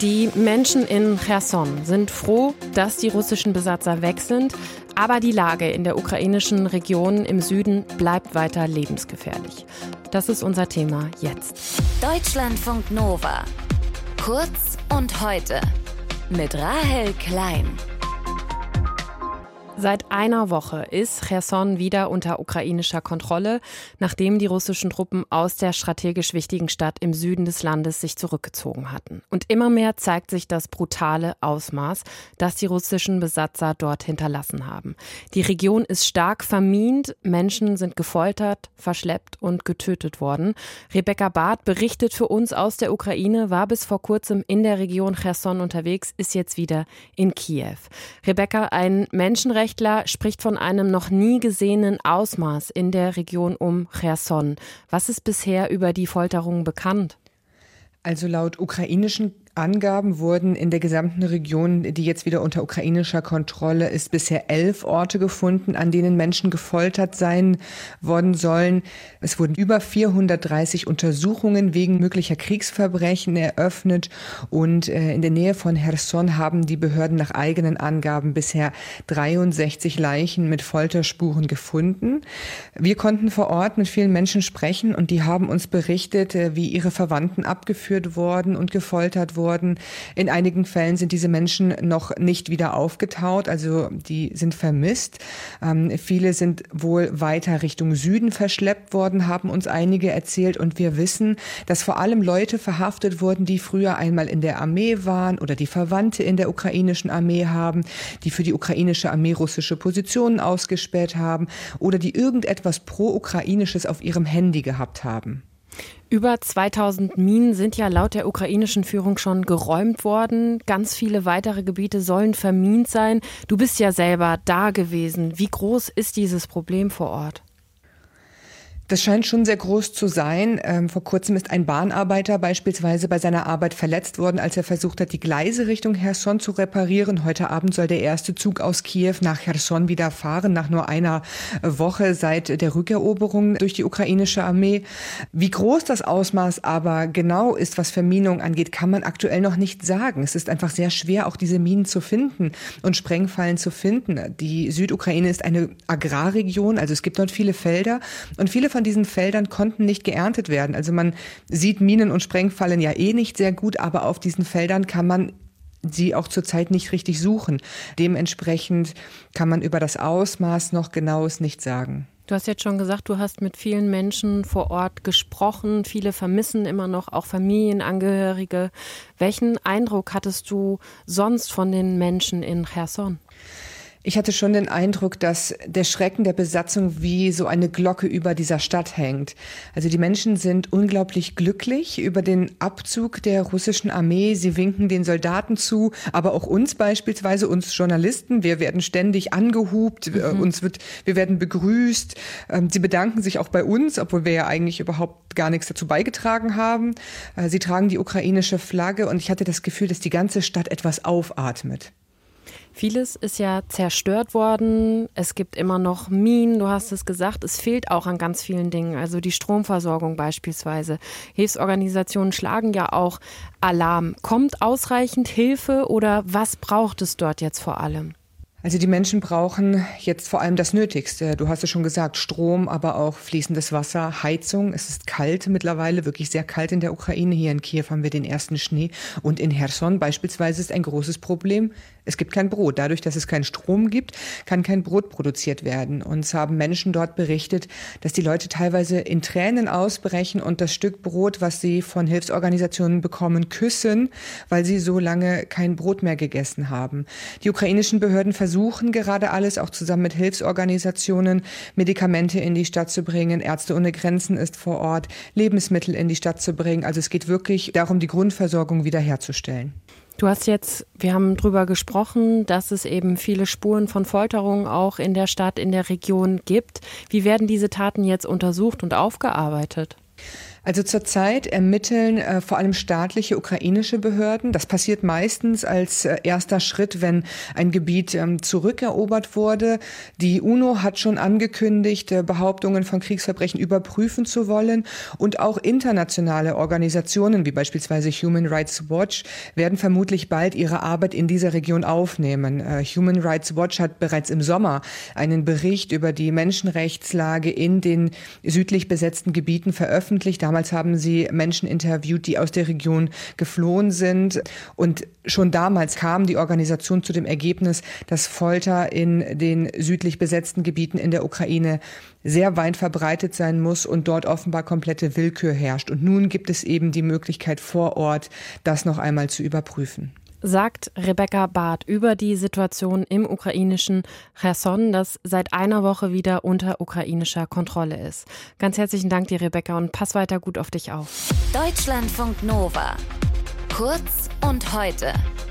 Die Menschen in Cherson sind froh, dass die russischen Besatzer weg sind. Aber die Lage in der ukrainischen Region im Süden bleibt weiter lebensgefährlich. Das ist unser Thema jetzt. Deutschlandfunk Nova. Kurz und heute. Mit Rahel Klein. Seit einer Woche ist Cherson wieder unter ukrainischer Kontrolle, nachdem die russischen Truppen aus der strategisch wichtigen Stadt im Süden des Landes sich zurückgezogen hatten. Und immer mehr zeigt sich das brutale Ausmaß, das die russischen Besatzer dort hinterlassen haben. Die Region ist stark vermint, Menschen sind gefoltert, verschleppt und getötet worden. Rebecca Barth berichtet für uns aus der Ukraine, war bis vor kurzem in der Region Cherson unterwegs, ist jetzt wieder in Kiew. Rebecca, ein Menschenrechtler spricht von einem noch nie gesehenen Ausmaß in der Region um Cherson. Was ist bisher über die Folterungen bekannt? Also laut ukrainischen Angaben wurden in der gesamten Region, die jetzt wieder unter ukrainischer Kontrolle ist, bisher 11 Orte gefunden, an denen Menschen gefoltert sein worden sollen. Es wurden über 430 Untersuchungen wegen möglicher Kriegsverbrechen eröffnet und in der Nähe von Cherson haben die Behörden nach eigenen Angaben bisher 63 Leichen mit Folterspuren gefunden. Wir konnten vor Ort mit vielen Menschen sprechen und die haben uns berichtet, wie ihre Verwandten abgeführt worden und gefoltert wurden. In einigen Fällen sind diese Menschen noch nicht wieder aufgetaut, also die sind vermisst. Viele sind wohl weiter Richtung Süden verschleppt worden, haben uns einige erzählt. Und wir wissen, dass vor allem Leute verhaftet wurden, die früher einmal in der Armee waren oder die Verwandte in der ukrainischen Armee haben, die für die ukrainische Armee russische Positionen ausgespäht haben oder die irgendetwas pro-ukrainisches auf ihrem Handy gehabt haben. Über 2000 Minen sind ja laut der ukrainischen Führung schon geräumt worden. Ganz viele weitere Gebiete sollen vermint sein. Du bist ja selber da gewesen. Wie groß ist dieses Problem vor Ort? Das scheint schon sehr groß zu sein. Vor kurzem ist ein Bahnarbeiter beispielsweise bei seiner Arbeit verletzt worden, als er versucht hat, die Gleise Richtung Cherson zu reparieren. Heute Abend soll der erste Zug aus Kiew nach Cherson wieder fahren, nach nur einer Woche seit der Rückeroberung durch die ukrainische Armee. Wie groß das Ausmaß aber genau ist, was Verminung angeht, kann man aktuell noch nicht sagen. Es ist einfach sehr schwer, auch diese Minen zu finden und Sprengfallen zu finden. Die Südukraine ist eine Agrarregion, also es gibt dort viele Felder und viele von diesen Feldern konnten nicht geerntet werden. Also man sieht Minen und Sprengfallen ja nicht sehr gut, aber auf diesen Feldern kann man sie auch zurzeit nicht richtig suchen. Dementsprechend kann man über das Ausmaß noch Genaues nicht sagen. Du hast jetzt schon gesagt, du hast mit vielen Menschen vor Ort gesprochen. Viele vermissen immer noch, auch Familienangehörige. Welchen Eindruck hattest du sonst von den Menschen in Cherson? Ich hatte schon den Eindruck, dass der Schrecken der Besatzung wie so eine Glocke über dieser Stadt hängt. Also die Menschen sind unglaublich glücklich über den Abzug der russischen Armee. Sie winken den Soldaten zu, aber auch uns beispielsweise, uns Journalisten. Wir werden ständig angehupt, wir werden begrüßt. Sie bedanken sich auch bei uns, obwohl wir ja eigentlich überhaupt gar nichts dazu beigetragen haben. Sie tragen die ukrainische Flagge und ich hatte das Gefühl, dass die ganze Stadt etwas aufatmet. Vieles ist ja zerstört worden. Es gibt immer noch Minen, du hast es gesagt. Es fehlt auch an ganz vielen Dingen, also die Stromversorgung beispielsweise. Hilfsorganisationen schlagen ja auch Alarm. Kommt ausreichend Hilfe oder was braucht es dort jetzt vor allem? Also die Menschen brauchen jetzt vor allem das Nötigste. Du hast es schon gesagt, Strom, aber auch fließendes Wasser, Heizung. Es ist kalt mittlerweile, wirklich sehr kalt in der Ukraine. Hier in Kiew haben wir den ersten Schnee. Und in Cherson beispielsweise ist ein großes Problem. Es gibt kein Brot. Dadurch, dass es keinen Strom gibt, kann kein Brot produziert werden. Uns haben Menschen dort berichtet, dass die Leute teilweise in Tränen ausbrechen und das Stück Brot, was sie von Hilfsorganisationen bekommen, küssen, weil sie so lange kein Brot mehr gegessen haben. Die ukrainischen Behörden versuchen gerade alles, auch zusammen mit Hilfsorganisationen, Medikamente in die Stadt zu bringen. Ärzte ohne Grenzen ist vor Ort, Lebensmittel in die Stadt zu bringen. Also es geht wirklich darum, die Grundversorgung wiederherzustellen. Du hast jetzt, wir haben drüber gesprochen, dass es eben viele Spuren von Folterungen auch in der Stadt, in der Region gibt. Wie werden diese Taten jetzt untersucht und aufgearbeitet? Also zurzeit ermitteln vor allem staatliche ukrainische Behörden. Das passiert meistens als erster Schritt, wenn ein Gebiet zurückerobert wurde. Die UNO hat schon angekündigt, Behauptungen von Kriegsverbrechen überprüfen zu wollen. Und auch internationale Organisationen, wie beispielsweise Human Rights Watch, werden vermutlich bald ihre Arbeit in dieser Region aufnehmen. Human Rights Watch hat bereits im Sommer einen Bericht über die Menschenrechtslage in den südlich besetzten Gebieten veröffentlicht. Damals haben sie Menschen interviewt, die aus der Region geflohen sind. Und schon damals kam die Organisation zu dem Ergebnis, dass Folter in den südlich besetzten Gebieten in der Ukraine sehr weit verbreitet sein muss und dort offenbar komplette Willkür herrscht. Und nun gibt es eben die Möglichkeit vor Ort, das noch einmal zu überprüfen. Sagt Rebecca Barth über die Situation im ukrainischen Cherson, das seit einer Woche wieder unter ukrainischer Kontrolle ist. Ganz herzlichen Dank dir, Rebecca, und pass weiter gut auf dich auf. Deutschlandfunk Nova. Kurz und heute.